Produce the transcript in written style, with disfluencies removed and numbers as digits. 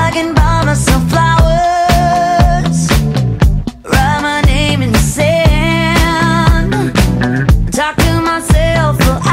I can buy myself flowers, write my name in the sand, talk to myself for